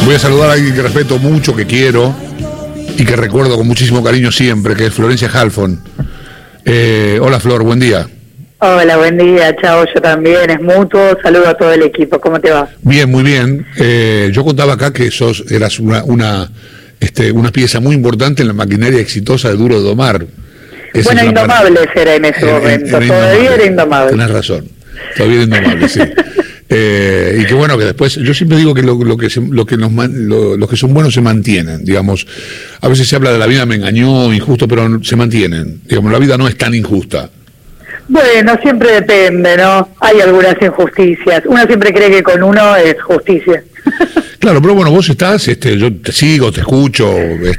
Voy a saludar a alguien que respeto mucho, que quiero y que recuerdo con muchísimo cariño siempre, que es Florencia Halfon. Hola Flor, buen día. Hola, buen día, chao, yo también, es mutuo, saludo a todo el equipo, ¿cómo te va? Bien, muy bien. Yo contaba acá que eras una pieza muy importante en la maquinaria exitosa de Duro de Domar. Bueno, Indomable era en ese momento, todavía era Indomable. Tenés razón, todavía era Indomable, sí. Y que bueno, que después, yo siempre digo que los que son buenos se mantienen, digamos. A veces se habla de la vida me engañó, injusto, pero se mantienen. Digamos, la vida no es tan injusta. Bueno, siempre depende, ¿no? Hay algunas injusticias. Uno siempre cree que con uno es justicia. Claro, pero bueno, vos estás, yo te sigo, te escucho,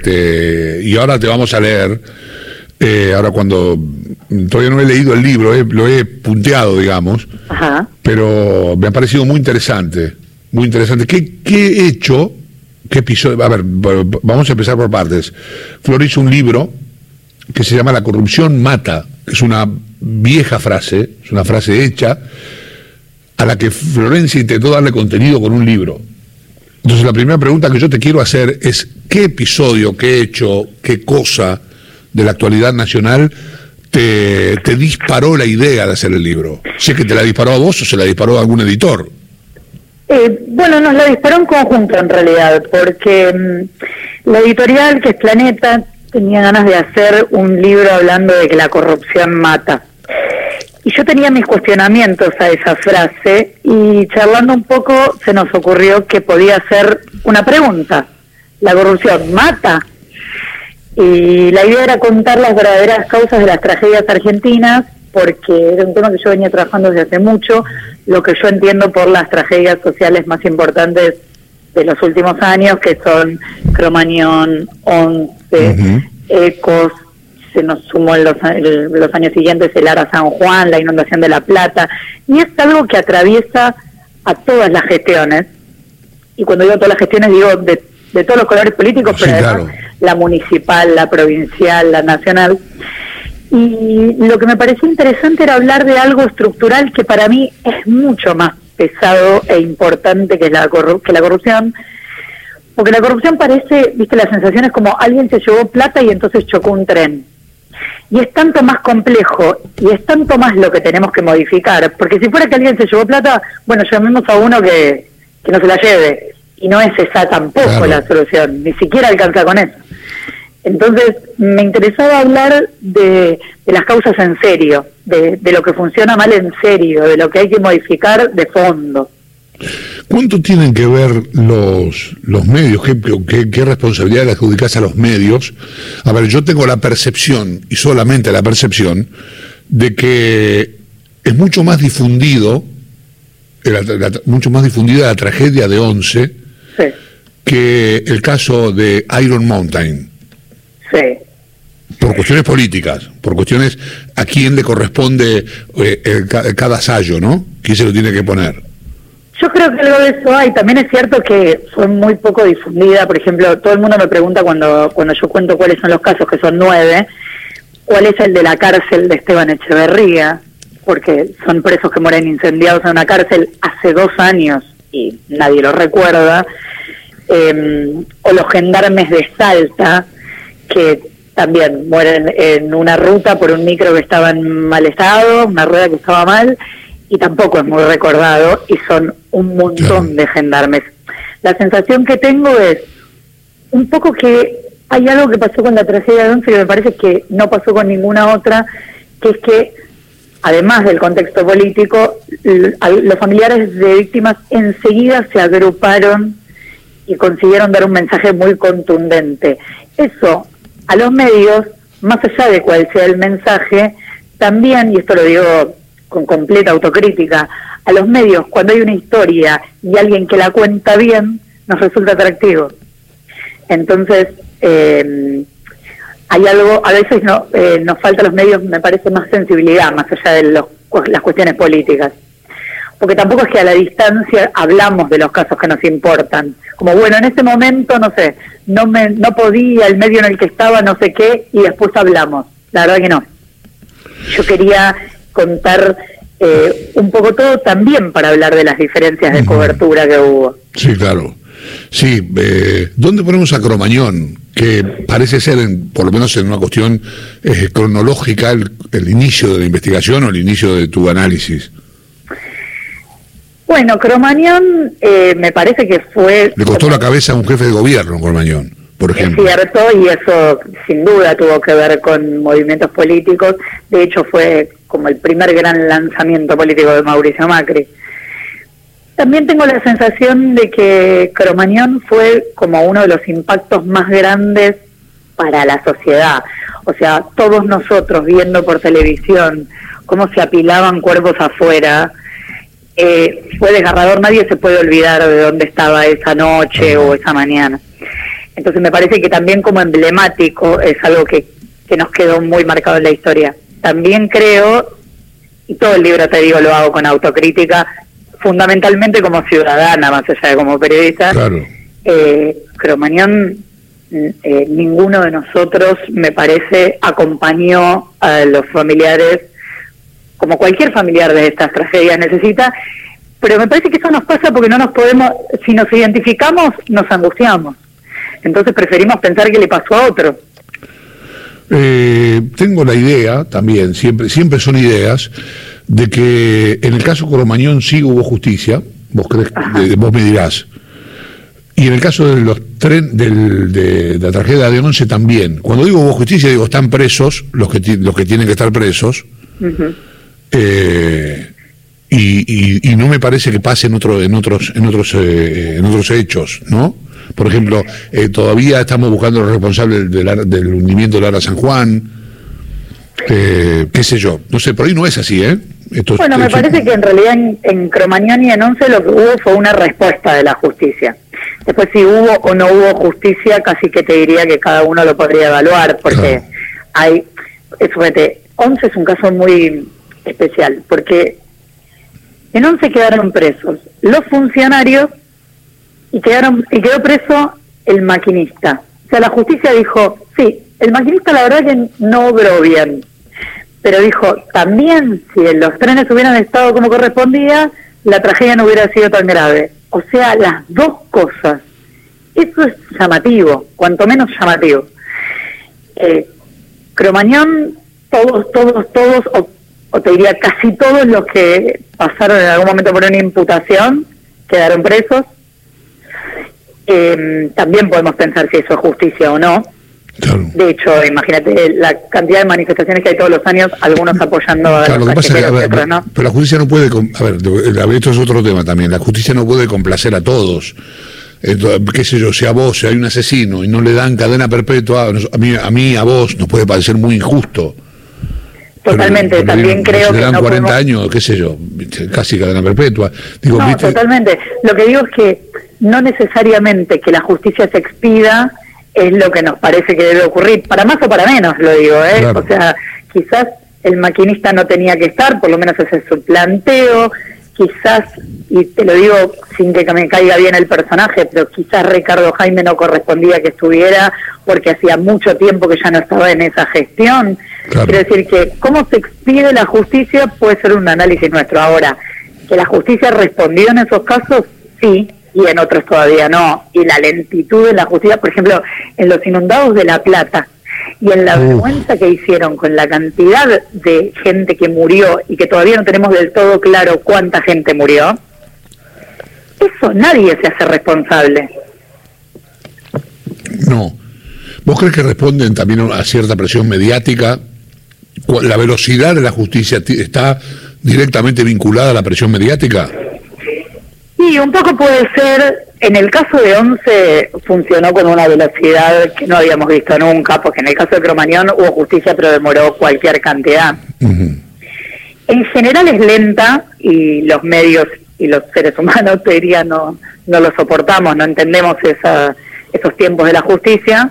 y ahora te vamos a leer. Ahora cuando todavía no he leído el libro, lo he punteado, digamos. Ajá. Pero me ha parecido muy interesante, muy interesante. ¿Qué he hecho? ¿Qué episodio? A ver, vamos a empezar por partes. Flor hizo un libro que se llama La corrupción mata. Es una vieja frase, es una frase hecha, a la que Florencia intentó darle contenido con un libro. Entonces la primera pregunta que yo te quiero hacer es, ¿qué episodio, qué hecho, qué cosa de la actualidad nacional te disparó la idea de hacer el libro? Sé que te la disparó a vos o se la disparó a algún editor. Bueno, nos la disparó en conjunto en realidad, porque la editorial, que es Planeta, tenía ganas de hacer un libro hablando de que la corrupción mata. Y yo tenía mis cuestionamientos a esa frase, y charlando un poco se nos ocurrió que podía ser una pregunta. ¿La corrupción mata? Y la idea era contar las verdaderas causas de las tragedias argentinas, porque era un tema que yo venía trabajando desde hace mucho, lo que yo entiendo por las tragedias sociales más importantes de los últimos años, que son Cromañón, 11, Ecos, se nos sumó en los años siguientes el Ara San Juan, la inundación de La Plata, y es algo que atraviesa a todas las gestiones, y cuando digo todas las gestiones digo de todos los colores políticos, sí, pero además claro, la municipal, la provincial, la nacional. Y lo que me pareció interesante era hablar de algo estructural que para mí es mucho más pesado e importante que la corrupción, porque la corrupción parece, viste, la sensación es como alguien se llevó plata y entonces chocó un tren. Y es tanto más complejo y es tanto más lo que tenemos que modificar, porque si fuera que alguien se llevó plata, bueno, llamemos a uno que no se la lleve, y no es esa tampoco, claro, la solución, ni siquiera alcanza con eso. Entonces me interesaba hablar de las causas en serio, de lo que funciona mal en serio, de lo que hay que modificar de fondo. ¿Cuánto tienen que ver los medios? ¿Qué responsabilidad le adjudicás a los medios? A ver, yo tengo la percepción, y solamente la percepción, de que es mucho más difundida la tragedia de 11, sí, que el caso de Iron Mountain. Sí. Por cuestiones políticas, por cuestiones a quién le corresponde cada sallo, ¿no? ¿Quién se lo tiene que poner? Yo creo que algo de eso hay. También es cierto que fue muy poco difundida. Por ejemplo, todo el mundo me pregunta cuando yo cuento cuáles son los casos, que son 9, cuál es el de la cárcel de Esteban Echeverría, porque son presos que mueren incendiados en una cárcel hace 2 años y nadie lo recuerda, o los gendarmes de Salta, que también mueren en una ruta por un micro que estaba en mal estado, una rueda que estaba mal, y tampoco es muy recordado, y son un montón de gendarmes. La sensación que tengo es un poco que hay algo que pasó con la tragedia de 11 que me parece que no pasó con ninguna otra, que es que, además del contexto político, los familiares de víctimas enseguida se agruparon y consiguieron dar un mensaje muy contundente. Eso, a los medios, más allá de cuál sea el mensaje, también, y esto lo digo con completa autocrítica, a los medios, cuando hay una historia y alguien que la cuenta bien, nos resulta atractivo. Entonces, hay algo, a veces nos falta a los medios, me parece, más sensibilidad, más allá de las cuestiones políticas. Porque tampoco es que a la distancia hablamos de los casos que nos importan. Como, bueno, en ese momento, no sé, no podía, el medio en el que estaba, no sé qué, y después hablamos. La verdad que no. Yo quería contar un poco todo también para hablar de las diferencias de cobertura que hubo. Sí, claro. Sí, ¿dónde ponemos a Cromañón? Que parece ser, por lo menos en una cuestión cronológica, el inicio de la investigación o el inicio de tu análisis. Bueno, Cromañón me parece que fue... Le costó la cabeza a un jefe de gobierno, Cromañón, por ejemplo. Es cierto, y eso sin duda tuvo que ver con movimientos políticos. De hecho, fue como el primer gran lanzamiento político de Mauricio Macri. También tengo la sensación de que Cromañón fue como uno de los impactos más grandes para la sociedad. O sea, todos nosotros viendo por televisión cómo se apilaban cuerpos afuera, fue desgarrador. Nadie se puede olvidar de dónde estaba esa noche o esa mañana. Entonces me parece que también como emblemático es algo que nos quedó muy marcado en la historia. También creo, y todo el libro te digo lo hago con autocrítica, fundamentalmente como ciudadana, más allá de como periodista, claro. Cromañón, ninguno de nosotros, me parece, acompañó a los familiares, como cualquier familiar de estas tragedias necesita, pero me parece que eso nos pasa porque no nos podemos, si nos identificamos, nos angustiamos. Entonces preferimos pensar que le pasó a otro. Tengo la idea también, siempre son ideas, de que en el caso Cromañón sí hubo justicia, vos me dirás, y en el caso de de la tragedia de Once también. Cuando digo hubo justicia, digo están presos los que tienen que estar presos. Uh-huh. Y no me parece que pase en otros hechos, ¿no? Por ejemplo, todavía estamos buscando los responsables del hundimiento del Ara San Juan, qué sé yo, no sé, por ahí no es así, ¿eh? Bueno, me parece que en realidad en Cromañón y en Once lo que hubo fue una respuesta de la justicia. Después si hubo o no hubo justicia, casi que te diría que cada uno lo podría evaluar, porque claro. Once es un caso muy especial, porque en Once quedaron presos los funcionarios y quedó preso el maquinista. O sea, la justicia dijo, sí, el maquinista la verdad que no obró bien, pero dijo, también si los trenes hubieran estado como correspondía, la tragedia no hubiera sido tan grave. O sea, las dos cosas. Eso es llamativo, cuanto menos llamativo. Cromañón, todos, o te diría casi todos los que pasaron en algún momento por una imputación, quedaron presos. También podemos pensar si eso es justicia o no. Claro. De hecho, imagínate la cantidad de manifestaciones que hay todos los años, algunos apoyando a los callejeros, ¿no? Pero la justicia no puede, esto es otro tema también, la justicia no puede complacer a todos. Entonces, qué sé yo, si a vos, si hay un asesino y no le dan cadena perpetua, a vos nos puede parecer muy injusto. Totalmente, pero también creo que le dan no 40 años, qué sé yo, casi cadena perpetua. Digo, no, ¿viste? Totalmente. Lo que digo es que no necesariamente que la justicia se expida es lo que nos parece que debe ocurrir, para más o para menos, lo digo, ¿eh? Claro. O sea, quizás el maquinista no tenía que estar, por lo menos ese es su planteo, quizás, y te lo digo sin que me caiga bien el personaje, pero quizás Ricardo Jaime no correspondía que estuviera porque hacía mucho tiempo que ya no estaba en esa gestión. Claro. Quiero decir que cómo se expide la justicia puede ser un análisis nuestro. Ahora, que la justicia respondió en esos casos, sí, y en otros todavía no. Y la lentitud de la justicia, por ejemplo, en los inundados de La Plata, y en la vergüenza que hicieron con la cantidad de gente que murió y que todavía no tenemos del todo claro cuánta gente murió, eso nadie se hace responsable. No. ¿Vos crees que responden también a cierta presión mediática? ¿La velocidad de la justicia está directamente vinculada a la presión mediática? Sí, un poco puede ser. En el caso de Once funcionó con una velocidad que no habíamos visto nunca, porque en el caso de Cromañón hubo justicia, pero demoró cualquier cantidad. Uh-huh. En general es lenta, y los medios y los seres humanos, te diría, no lo soportamos, no entendemos esos tiempos de la justicia,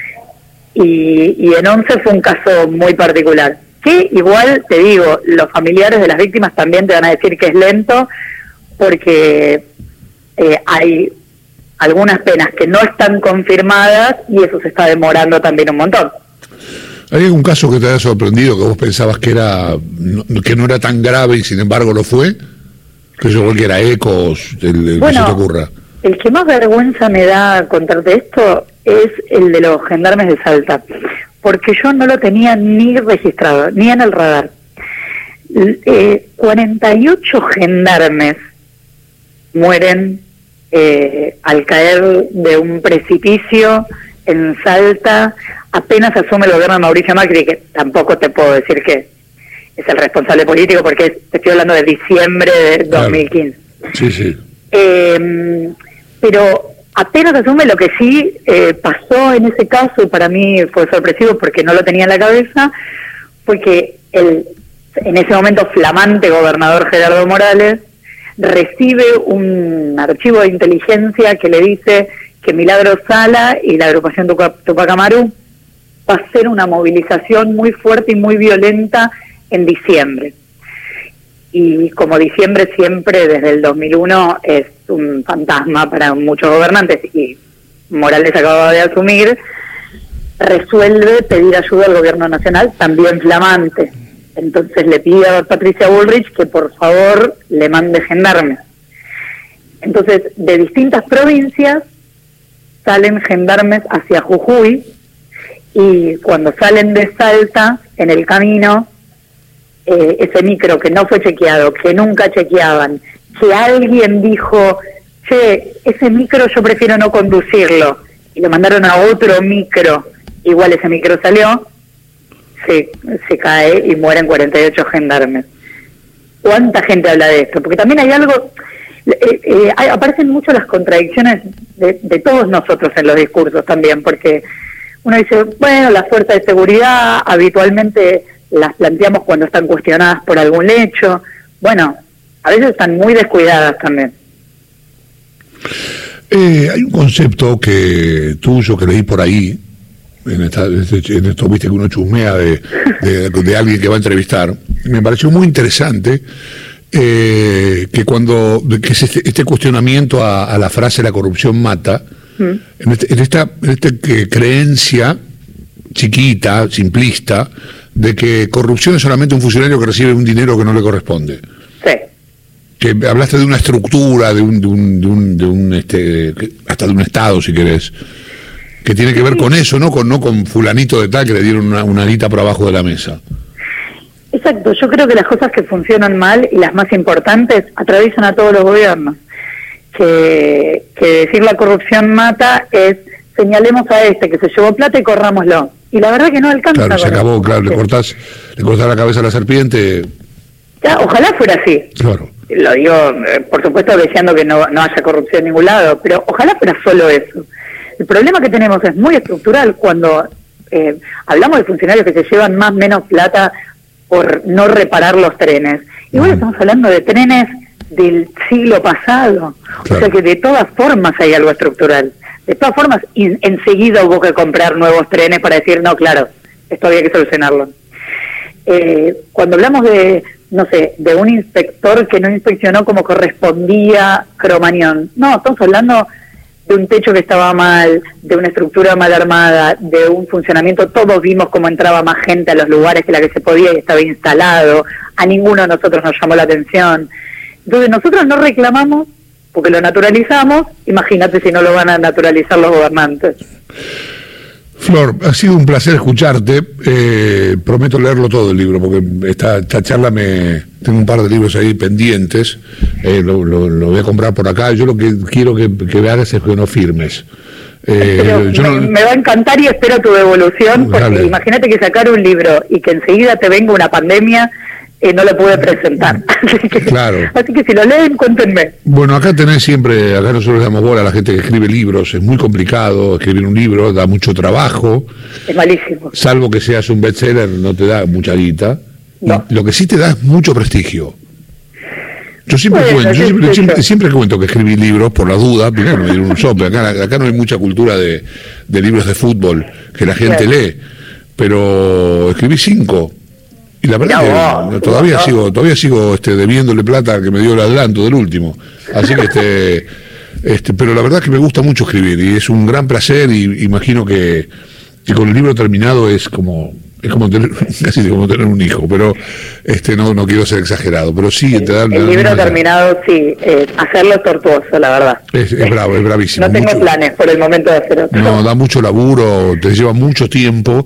y en Once fue un caso muy particular. Que igual, te digo, los familiares de las víctimas también te van a decir que es lento, porque hay algunas penas que no están confirmadas y eso se está demorando también un montón. ¿Hay algún caso que te haya sorprendido, que vos pensabas que no era tan grave y sin embargo lo fue? Que yo creo que era Ecos, que se te ocurra. el que más vergüenza me da contarte esto es el de los gendarmes de Salta, porque yo no lo tenía ni registrado, ni en el radar. 48 gendarmes mueren al caer de un precipicio en Salta, apenas asume el gobierno de Mauricio Macri, que tampoco te puedo decir que es el responsable político, porque te estoy hablando de diciembre de 2015. Sí, sí. Pero apenas asume, lo que sí pasó en ese caso, y para mí fue sorpresivo porque no lo tenía en la cabeza, fue que en ese momento flamante gobernador Gerardo Morales recibe un archivo de inteligencia que le dice que Milagro Sala y la agrupación Tupac Amaru va a hacer una movilización muy fuerte y muy violenta en diciembre. Y como diciembre siempre desde el 2001 es un fantasma para muchos gobernantes, y Morales acababa de asumir, resuelve pedir ayuda al gobierno nacional, también flamante. Entonces le pide a Patricia Bullrich que por favor le mande gendarmes. Entonces, de distintas provincias salen gendarmes hacia Jujuy, y cuando salen de Salta, en el camino, ese micro que no fue chequeado, que nunca chequeaban, que alguien dijo, che, ese micro yo prefiero no conducirlo, y lo mandaron a otro micro, igual ese micro salió, se cae y mueren 48 gendarmes. ¿Cuánta gente habla de esto? Porque también hay algo, aparecen mucho las contradicciones de todos nosotros en los discursos también, porque uno dice, bueno, las fuerzas de seguridad habitualmente las planteamos cuando están cuestionadas por algún hecho. Bueno, a veces están muy descuidadas también. Hay un concepto tuyo que leí por ahí, en esto, viste que uno chusmea de alguien que va a entrevistar. Me pareció muy interesante que es este cuestionamiento a la frase "la corrupción mata", en esta creencia chiquita, simplista, de que corrupción es solamente un funcionario que recibe un dinero que no le corresponde. Sí. Que hablaste de una estructura, hasta de un Estado, si querés, que tiene que ver con eso, no con fulanito de tal que le dieron una guita por abajo de la mesa. Exacto, yo creo que las cosas que funcionan mal y las más importantes atraviesan a todos los gobiernos. Que decir la corrupción mata es señalemos a que se llevó plata y corrámoslo. Y la verdad que no alcanza. Claro, se acabó, claro, le cortás la cabeza a la serpiente. Ya, ojalá fuera así. Claro. Lo digo, por supuesto, deseando que no haya corrupción en ningún lado, pero ojalá fuera solo eso. El problema que tenemos es muy estructural cuando hablamos de funcionarios que se llevan más o menos plata por no reparar los trenes. Igual estamos hablando de trenes del siglo pasado. Claro. O sea que de todas formas hay algo estructural. De todas formas, enseguida hubo que comprar nuevos trenes para decir, no, claro, esto había que solucionarlo. Cuando hablamos de un inspector que no inspeccionó como correspondía Cromañón, no, estamos hablando de un techo que estaba mal, de una estructura mal armada, de un funcionamiento. Todos vimos cómo entraba más gente a los lugares que la que se podía y estaba instalado. A ninguno de nosotros nos llamó la atención. Entonces nosotros no reclamamos porque lo naturalizamos. Imagínate si no lo van a naturalizar los gobernantes. Flor, ha sido un placer escucharte. Prometo leerlo todo el libro, porque esta charla tengo un par de libros ahí pendientes. Lo voy a comprar por acá. Yo lo que quiero que me hagas es que no firmes. Me va a encantar y espero tu devolución, porque imagínate que sacar un libro y que enseguida te venga una pandemia. No lo pude presentar. Así que si lo leen, cuéntenme. Bueno, acá nosotros le damos bola a la gente que escribe libros. Es muy complicado escribir un libro, da mucho trabajo. Es malísimo. Salvo que seas un bestseller, no te da mucha guita. No. Lo que sí te da es mucho prestigio. Yo siempre cuento que escribí libros por la duda, primero me dieron un sople. Acá no hay mucha cultura de libros de fútbol que la gente lee, pero escribí 5. Y la verdad que todavía sigo debiéndole plata al que me dio el adelanto del último. Así que pero la verdad es que me gusta mucho escribir y es un gran placer, y imagino que con el libro terminado es como Es como tener, casi como tener un hijo, pero no quiero ser exagerado, pero sí te da el libro terminado, sí, hacerlo es tortuoso, la verdad. Es bravo, es bravísimo. No tengo planes por el momento de hacer otro. No, da mucho laburo, te lleva mucho tiempo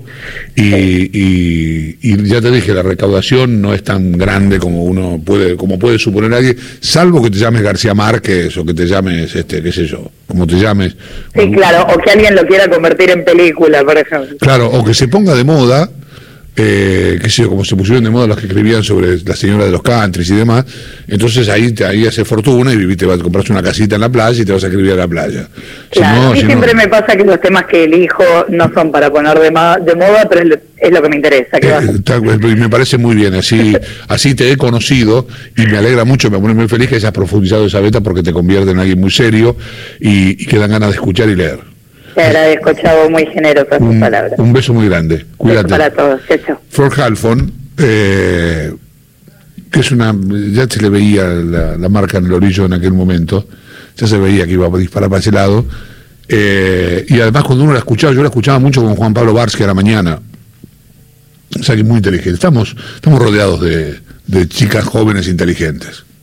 y ya te dije, la recaudación no es tan grande como puede suponer alguien, salvo que te llames García Márquez o que te llames, qué sé yo, como te llames. Sí, claro, o que alguien lo quiera convertir en película, por ejemplo. Claro, o que se ponga de moda, qué sé yo, como se pusieron de moda los que escribían sobre la señora de los countries y demás, entonces ahí haces fortuna y te vas a comprar una casita en la playa y te vas a escribir a la playa. Claro, siempre me pasa que los temas que elijo no son para poner de moda, pero es lo que me interesa. Me parece muy bien, así te he conocido y me alegra mucho, me pone muy feliz que hayas profundizado esa beta porque te convierte en alguien muy serio y que dan ganas de escuchar y leer. Te agradezco, Chavo, muy generosa tus palabras. Un beso muy grande. Cuídate. Beso para todos. Chao. Flor Halfon, que es ya se le veía la marca en el orillo en aquel momento, ya se veía que iba a disparar para ese lado, y además cuando uno la escuchaba, yo la escuchaba mucho con Juan Pablo Varsky a la mañana, o sea que es muy inteligente. Estamos rodeados de chicas jóvenes inteligentes.